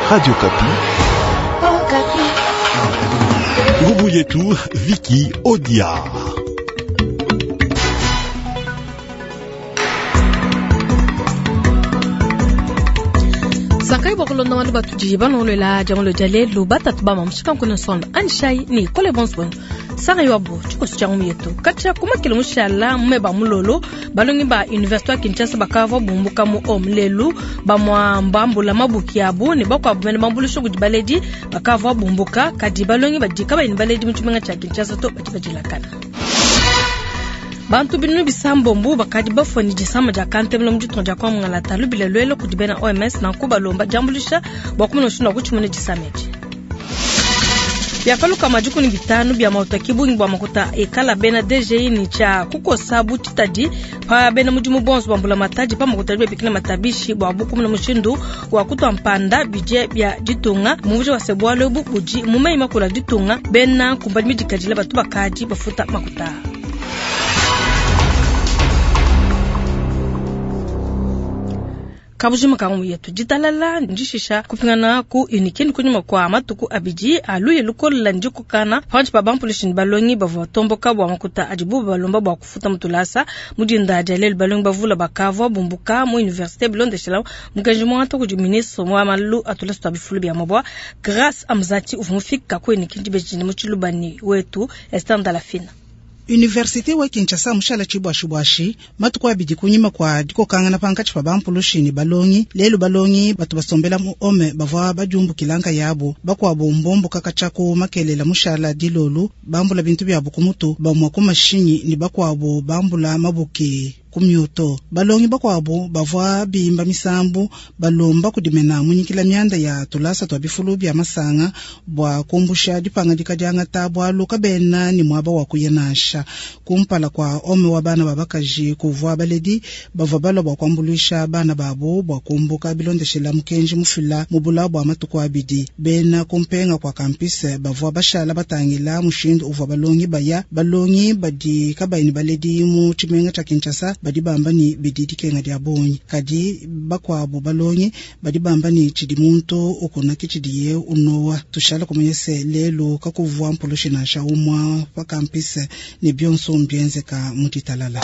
Radio Kapi. Oh, Kapi. Nguvu yetu Viki Odia. Sakai bakulonda wale batujiba nolela jamolo jale lo batatba mamshika kuna son anshai ni kole bonsbo sara yobo chiko changu yetu kacha kuma kilomushala mmeba mulolo balongi ba university Kinshasa bakava bumbuka mu omlelu ba mwambambula mabuki abo ne bakwa bumene mambulu shoku dibaledi bakava bumbuka kadi balongi badika ba invalidi mutumenga cha Kinshasa to batibajilakana bantu binu bisambombu bakadi bafoni jisama ja kantemlo mjuto ja kwa mngalata lubile lwelo kudibena OMS na kuba lomba jambulisha bakumuna ushuna kuchumune jisameji byakaluka majuku ni bitanu bya mautakibu ngwa makuta ekala bena DGI ni cha kukosabu titaji pa bena mujumu bonso bambula mataji pa makuta libe bikina matabishi bwa buku muna mushindu wa kuto mpanda bije bya ditunga muje wa sebwalo bukuji mumei makula ditunga bena kumbadimi dikajila batu bakaji bafuta makuta kabujima kangu yetu jitalala njishisha kupingana ku unikini kunyuma kwa matuku abiji aluye lukola njuku kana panch pa bampulishin balongi bavotombo kabwa makuta ajibu balomba bwa kufuta mutulasa mudinda jalel balongi bavula bakava bumbuka mu université blonde shela mukajimo ato ku ministre mwa malu atulasa tabifulu bya mabwa grâce amzati uvumufika ku unikini bejini muchilubani wetu estanda la fina Université wa Kinshasa mushala chibwashi matuko abidi kunyima kwa diko kangana pankachi pa bampulushini balongi lelo balongi batu basombela mu ome bava bajumbu kilanga yabo bakwa bombombo kakachako makelela mushala dilolu bambula bintu byabo kumutu bamwa kumashinyi ni bakwa bo bambula mabuki kumyoto balongi bakwabo bavwa bimba misambu balomba kudimena munyikila myanda ya tulasa twa bifulu bya masanga bwa kumbusha dipanga dikajanga tabwa luka bena ni mwaba wa kuyenasha kumpala kwa ome wa bana babakaji kuvwa baledi bavwa balo bwa kwambulisha bana babo bwa kumbuka bilondeshela mukenji mufila mubula bwa matuko abidi bena kumpenga kwa kampise bavwa bashala batangila mushindu uvwa balongi baya balongi badi kabaini baledi mu chimenga cha Kinshasa badi bamba ni bididi kenga dia bonyi kadi bakwa bo balonyi badi bamba ni chidimunto okona kichidiye unowa tushala kumyese lelo kakuvwa mpoloshi na shaumwa pa campus ni bionso mbienze ka mutitalala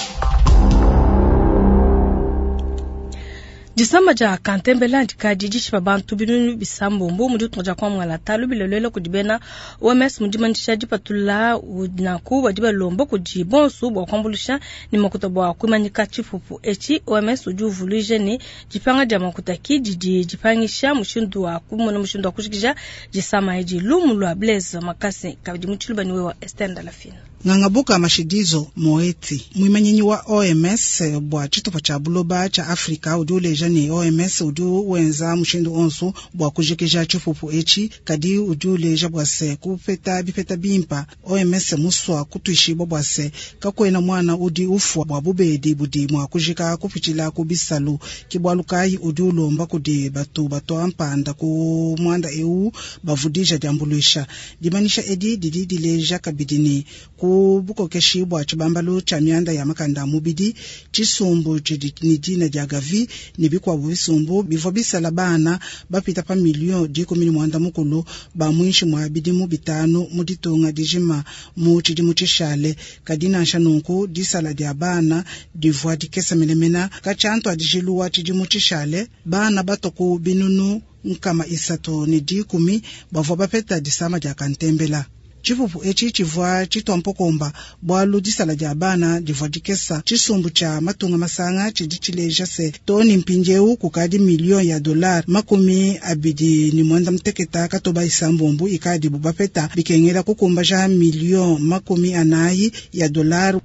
jisama ja kantembela ndikaji jishipa bantu binu bisambombo mudu tunja kwa mngalata lubilelele kudibena OMS mudimandisha jipatula udinaku wajiba lombo kujibonsu bwa kwambulisha ni makuta bwa kumanyika chifupu echi OMS ujuvulije ni jipanga jama kutaki jipangisha mushindu wa kumona mushindu wa kushikija jisama eji lumulwa blaze makasi kabidimuchuluba niwe wa estenda la fina ngangabuka mashidizo moeti mwimanyenyi wa OMS bwa chitopa cha buloba cha Afrika ujuleja ni OMS uju wenza mushindu onsu bwa kujikija chifupu echi kadi ujuleja bwa se kupeta bipeta bimpa OMS muswa kutuishi bwa se kakwena mwana udi ufwa bwa bubedi budi mwa kujika kupichila kubisalu kibwalukai ujulomba kudi batu ampanda ku mwanda EU bavudija jambulisha dimanisha edi dileja kabidini buko keshibwa chibambalo cha myanda ya makanda mubidi chisumbu chidinidina jagavi nibikwa bisumbu bivobisa labana bapita pa milion diko mini mwanda mukulu ba mwinshi mwabidi mubitano muditonga dijima mu chidimu chishale kadina shanunku disala dia bana divwa dikesa melemena kachanto adijiluwa chidimu chishale bana batoku binunu nkama isato ni dikumi bavwa bapeta disama ja kantembela chifupu echi chivwa chitwampokomba bwalu disala ja bana divwa dikesa chisumbu cha matunga masanga chidichileja se toni mpinjeu kukadi milion ya dolar makumi abidi ni mwanda mteketa katoba isambombu ikadi bubapeta bikengela kukumba ja milion makumi anayi ya dolar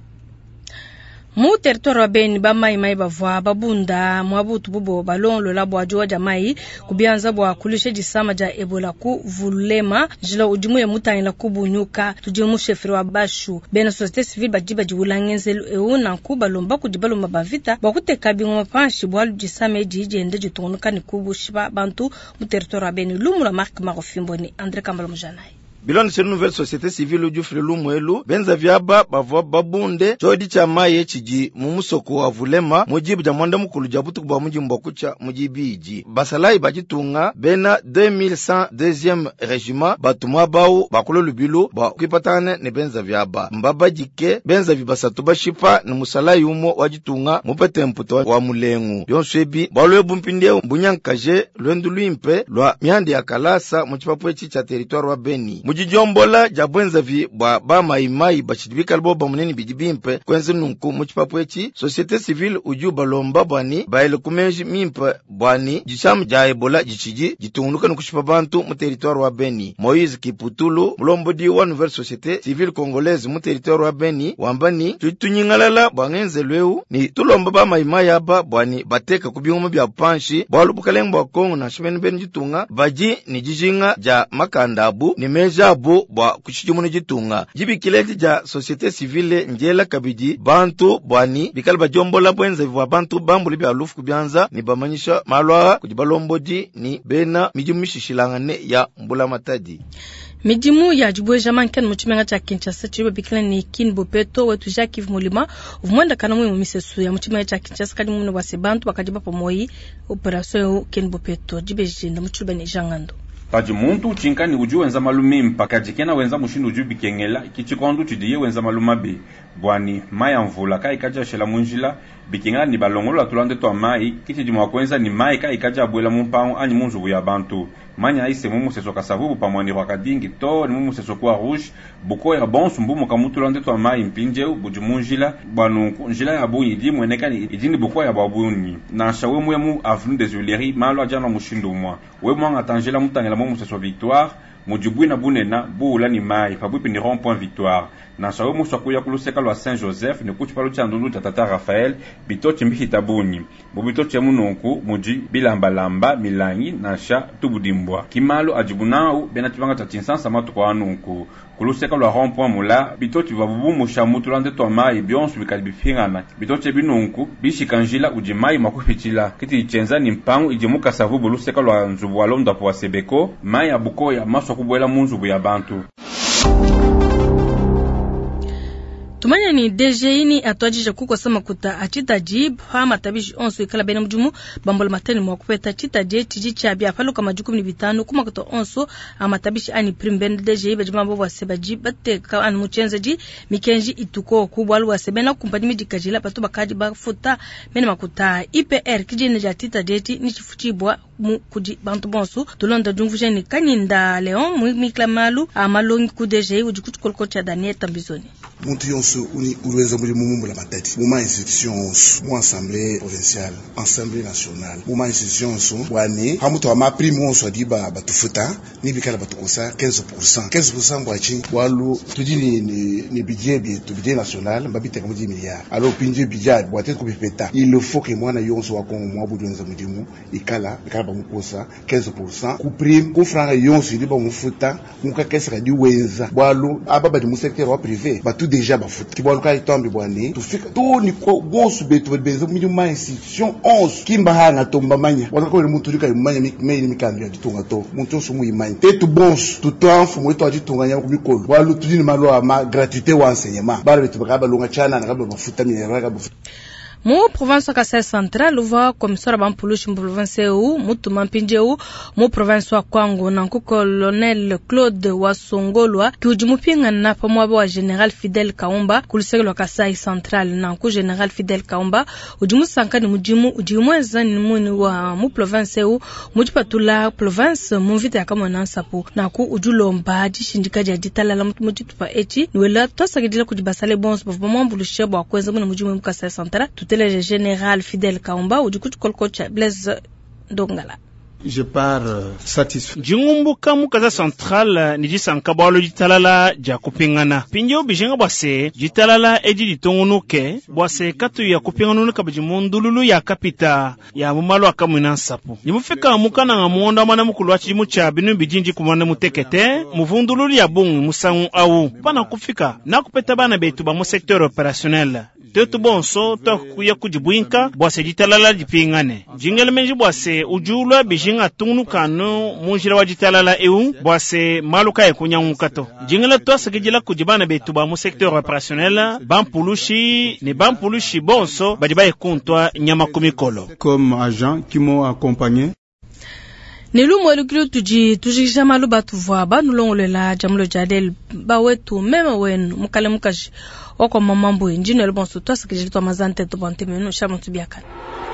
mu territoire beni ba mai bavwa babunda mwabutu bubo balonlo la bwa joja mai kubianza bwa kulishe jisama ja Ebola ku vulema jila udimu ya mutani la kubunyuka tujimu shefiri wa bashu bena société civile bajiba jiwulangenzelu euna kubalomba kujibalomba bavita bakuteka bingo mapanshi bwa jisama ejije jitonuka ni kubushiba bantu mu territoire beni lumula mark magofimbo ni Andre Kambalo Mjanai biloni se nouvelle société civile uju frelu mwelu benza vyaba bavwa babunde chodi cha maye chiji mumusoko wa vulema mujibu ja mwanda mukulu jabutu kubwa mujimbo kucha mujibiji basalai bajitunga bena 2100 deuxième régiment batumwa bawu bakolo lubilu ba kipatane ne benza vyaba mbaba jike benza vibasatu bashipa ni musalai umo wajitunga mupete mputo wa mulengu yonswebi balwe bumpinde mbunyankaje lwendu luimpe lwa miandi ya kalasa muchipapwechi cha territoire wa Beni mujijombola jabwenza vi ba maimai bachidibika libo bamuneni bijibimpe kwenze nunku muchipapwechi société civile uju balomba bwani baile kumeji mimpe bwani jishamu ja Ebola jichiji jitungunuka nukushipa bantu mu territoire wa Beni Moïse Kiputulu mulombodi wa nouvelle société civile congolaise mu territoire wa Beni wambani tunyingalala bwangenze lweu ni tulomba ba maimai aba bwani bateka kubyuma bya panshi bwalubukalengo wa Kongo na shimeni beni jitunga baji ni jijinga ja makandabu ni mejabu bwa kuchijumu ni jitunga jibikileti ja société civile njela kabiji bantu bwani bikali bajombola bwenza vwa bantu bambuli bya lufu kubyanza ni bamanyisha malwa kujibalombodi ni bena mijimishishilangane ya mbula matadi midimu ya jibwe jamankan muchimenga cha Kinshasa chibe bikila ni Kinbo Peto wetu Jacques Mulima uvumwenda kana mwe mumisesu ya muchimenga cha Kinshasa kadi mumune wasebantu bakajiba pamoyi operation Kinbo Peto jibe jinda muchube ni jangando Paji muntu chinkani uju wenza malumi mpaka jikena wenza mushindu uju bikengela kichikondu chidiye wenza maluma be bwani maya mvula kai kaja shela munjila bikenga ni balongola tulande to mai kichijimwa kwenza ni mai kai kaja abwela mumpango ani munzu ya bantu manya ise mumu seso kasavubu pamwani wakadingi to ni mumu seso kwa rouge buko ya bonsu mbumu kamutulande to mai mpinje bujumunjila bwanu njila ya bunyi di mwenekani idini buko ya babuni na shawe mu avenue des Huileries malo ajana mushindu mwa we mwa atangela mutangela mumu seso Victoire mujubwi na bunena bula ni mai pabwi ni rond-point Victoire na shawe mu swakuya kuluseka lwa Saint Joseph ni kuchipalo cha ndundu tata Raphaël bitochi mbihitabuni mubitochi munonku muji bilamba milangi na sha tubudimbwa kimalo ajibunau benatibanga tatinsansa matu kwa anunku kuluseka lwa rond-point mula bitochi babubu mushamutulande to mai byonsu bikalibifingana bitochi binunku bishikanjila ujimai makufichila kiti ichenza ni mpango ijimuka savubu luseka lwa nzubu alonda po Sebeko mai abuko ya maswa kubwela munzubu ya bantu tumanya ni DGI ni atwajija kuko sama kuta achita jib hama tabishi onsu ikala bena mjumu bambola matani mwakupeta achita je tiji chabi afalo kama jukumu ni bitanu kuma kuta onsu ama tabishi ani primbende DGI bajima mbobo wa seba jib bate ka anu mchenza ji mikenji ituko kubwa alu wa sebena kumpani midi kajila patu bakaji bafuta mena makuta IPR kiji neja tita jeti ni chifuchibwa mu kuji bantu bonsu tulonda jungfusha ni kanyinda leon mwikla malu amalongi ku DGI ujikutu kolkocha Daniel Tambizoni muntu yonso uni uruenza muri mumumbu la matati muma institution mu assemblée provinciale assemblée nationale muma institution so wani hamuto wa prime onso adiba batufuta ni bikala batukosa 15% bwachi walu tudini ni budget national mbabite kama 10 milliards alors pinje budget bwate ko bipeta il faut que mwana yonso wa Kongo mwa budonza mudimu ikala bamukosa 15% ku prime ku franga yonso diba mufuta muka kesa di wenza walu ababa di mu secteur wa privé batu déjà bafuta kibaluka itombi bwani tufika to ni ko gonsu betu benzo mu institution 11 kimba hanga tomba manya wakako muntu rika manya mimi mikambi aditunga to muntu so mu imanya tetu bons tutanfu mu to aditunga nya kubikolo walu tudini malo ama gratuité wa enseignement bara betu bakaba longa chana na kaba bafuta mineraga bafuta mu province Kasai Central uva komisora bampulushi mu province u mutu mampinje u mu province wa Kwango na ku colonel Claude Wasongolwa kiujimupinga na pamwabo wa General Fidel Kaumba kulisegelwa Kasai Central na ku General Fidel Kaumba ujimusanka ni ujimweza ni muni wa mu province u mujipatula province mu vita ya kama nansapo na ku ujulomba jishindika ja ditala la mujitupa echi niwela tosagidila kujibasale bons bavumambulushe bwa kwenza mu mujimu mu Kasai Central le général Fidel Kaumba ujikutu kolkocha Blaise Dongala. Je pars satisfait. Jingumbuka mukaza central ni jisanka bwalo jitalala ja kupingana. Pinjo bijenga bwase jitalala eji ditongunuke bwase katu ya kupingana kabijimundululu ya kapita ya mumalo akamwina sapu. Nimufika mukana ngamuonda mana mukulu achimu cha binu bijinji kumane mutekete muvundululu ya bungu musangu au pana kufika na kupeta bana betu ba mu secteur opérationnel. tetu bonso to kuya kujibwinka bwase jitalala jipingane jingele menji bwase ujulwa bijinga tungnu kanu munjira wa jitalala eu bwase maluka ekunyangukato jingele to sakijila kujibana betu ba mu secteur opérationnel bampulushi ne bampulushi bonso bajiba ekuntwa nyama kumikolo comme agent qui m'ont accompagné. Nilu mwelukilo tujikisha malu batu vwa ba nulongolela jamulo jadel ba wetu mema wenu mukale mukaji wako mamambu njino elbonsu tuwa sakijili tuwa mazante tubante menu shamu tubiakana.